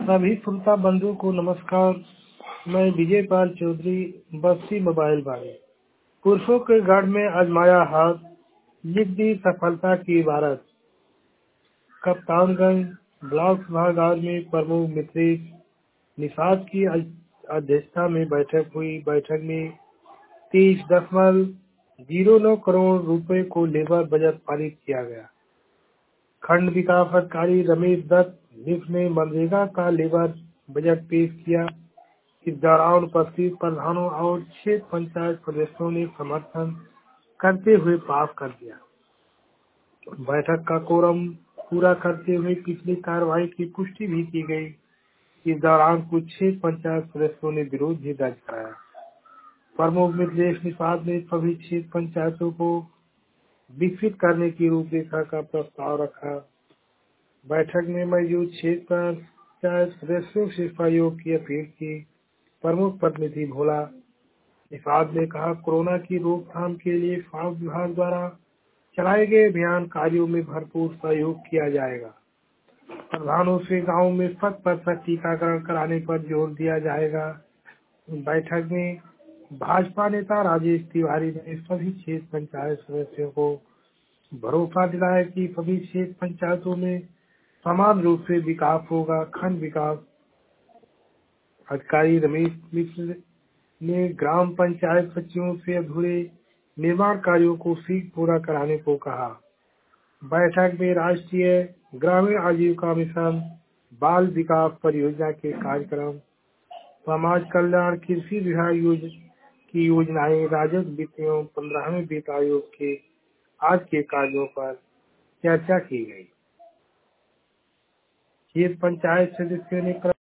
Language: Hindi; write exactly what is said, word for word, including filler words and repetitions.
सभी श्रोता बंधु को नमस्कार। मैं विजय पाल चौधरी, बस्ती मोबाइल वाले। पुरुषों के गढ़ में आजमाया हाथ, लिख दी सफलता की इबारत। कप्तानगंज ब्लॉक सभागार में प्रमुख मित्रेश निषाद की अध्यक्षता में बैठक हुई। बैठक में तीस दशमलव जीरो नौ करोड़ रुपए को लेबर बजट पारित किया गया। खंड विकास अधिकारी रमेश दत्त निफ्ट ने मनरेगा का लेबर बजट पेश किया। इस दौरान उपस्थित प्रधानों और छह पंचायत सदस्यों ने समर्थन करते हुए पास कर दिया। बैठक का कोरम पूरा करते हुए पिछली कार्रवाई की पुष्टि भी की गई। इस दौरान कुछ छह पंचायत सदस्यों ने विरोध भी दर्ज कराया। प्रमुख मित्रेश निषाद ने सभी छह पंचायतों को विकसित करने की रूपरेखा का प्रस्ताव रखा। बैठक में मौजूद छह पंचायत सदस्यों से सहयोग की अपील की। प्रमुख प्रतिनिधि भोला निषाद ने कहा, कोरोना की रोकथाम के लिए स्वास्थ्य विभाग द्वारा चलाए गए अभियान कार्यों में भरपूर सहयोग किया जाएगा। प्रधानों से गांव में शत प्रतिशत टीकाकरण कराने पर जोर दिया जाएगा। बैठक में भाजपा नेता राजेश तिवारी ने सभी छह पंचायत सदस्यों को भरोसा दिलाया कि सभी छह पंचायतों में समान रूप से विकास होगा। खंड विकास अधिकारी रमेश मिश्र ने ग्राम पंचायत सचिवों से अधूरे निर्माण कार्यों को शीघ्र पूरा कराने को कहा। बैठक में राष्ट्रीय ग्रामीण आजीविका मिशन, बाल विकास परियोजना के कार्यक्रम, समाज कल्याण, कृषि विभाग योज, की योजनाएं, राजस्व वित्त एवं पंद्रहवें वित्त आयोग के आज के कार्यों पर चर्चा की गई। ये पंचायत सदस्यों ने